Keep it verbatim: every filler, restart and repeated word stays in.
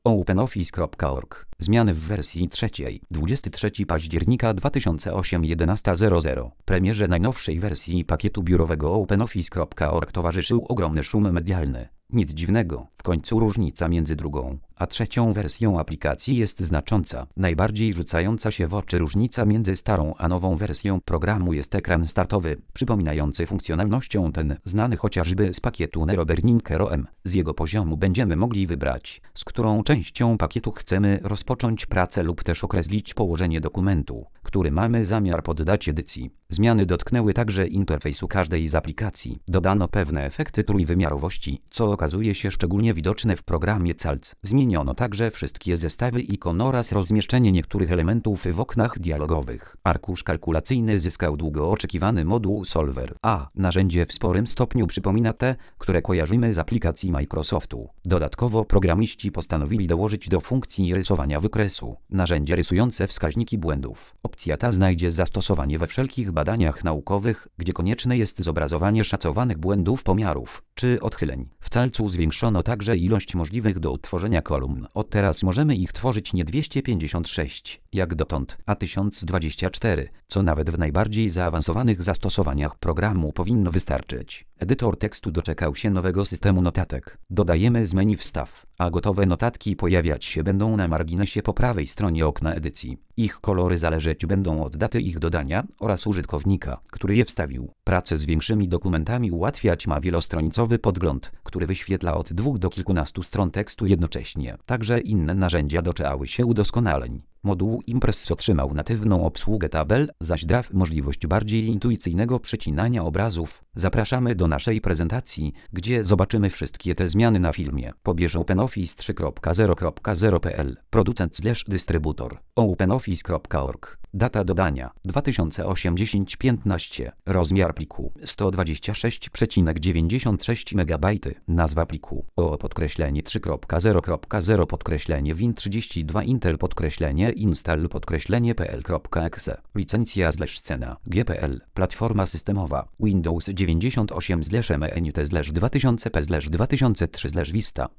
OpenOffice kropka org. Zmiany w wersji trzeciej. dwudziestego trzeciego października dwa tysiące ósmego jedenasta zero zero. Premierze najnowszej wersji pakietu biurowego OpenOffice kropka org towarzyszył ogromny szum medialny. Nic dziwnego, w końcu różnica między drugą a trzecią wersją aplikacji jest znacząca. Najbardziej rzucająca się w oczy różnica między starą a nową wersją programu jest ekran startowy, przypominający funkcjonalnością ten znany chociażby z pakietu Nero Burning O M. Z jego poziomu będziemy mogli wybrać, z którą częścią pakietu chcemy rozpocząć pracę lub też określić położenie dokumentu, który mamy zamiar poddać edycji. Zmiany dotknęły także interfejsu każdej z aplikacji. Dodano pewne efekty trójwymiarowości, co okazuje się szczególnie widoczne w programie Calc. Zmieniono także wszystkie zestawy ikon oraz rozmieszczenie niektórych elementów w oknach dialogowych. Arkusz kalkulacyjny zyskał długo oczekiwany moduł Solver, a narzędzie w sporym stopniu przypomina te, które kojarzymy z aplikacji Microsoftu. Dodatkowo programiści postanowili dołożyć do funkcji rysowania wykresu narzędzie rysujące wskaźniki błędów. Opcja ta znajdzie zastosowanie we wszelkich badaniach naukowych, gdzie konieczne jest zobrazowanie szacowanych błędów pomiarów czy odchyleń. W Calcu zwiększono także ilość możliwych do utworzenia kolumn. Od teraz możemy ich tworzyć nie dwieście pięćdziesiąt sześć, jak dotąd, a tysiąc dwadzieścia cztery, co nawet w najbardziej zaawansowanych zastosowaniach programu powinno wystarczyć. Edytor tekstu doczekał się nowego systemu notatek. Dodajemy z menu wstaw, a gotowe notatki pojawiać się będą na marginesie po prawej stronie okna edycji. Ich kolory zależeć będą od daty ich dodania oraz użytkownika, który je wstawił. Pracę z większymi dokumentami ułatwiać ma wielostronicowy podgląd, który wyświetla od dwóch do kilkunastu stron tekstu jednocześnie. Także inne narzędzia doczekały się udoskonaleń. Moduł Impress otrzymał natywną obsługę tabel, zaś Draw możliwość bardziej intuicyjnego przecinania obrazów. Zapraszamy do naszej prezentacji, gdzie zobaczymy wszystkie te zmiany na filmie. Pobierz OpenOffice trzy kropka zero kropka zero kropka p l. Producent slash dystrybutor. OpenOffice kropka org. Data dodania dwa tysiące ósmy dziesięć piętnaście. Rozmiar pliku sto dwadzieścia sześć przecinek dziewięćdziesiąt sześć megabajtów. Nazwa pliku O podkreślenie trzy kropka zero kropka zero podkreślenie Win trzydzieści dwa Intel podkreślenie install podkreślenie pl.exe. Licencja slash cena G P L. Platforma systemowa Windows dziewięćdziesiąt osiem M E N T dwa tysiące P dwa tysiące trzy Vista.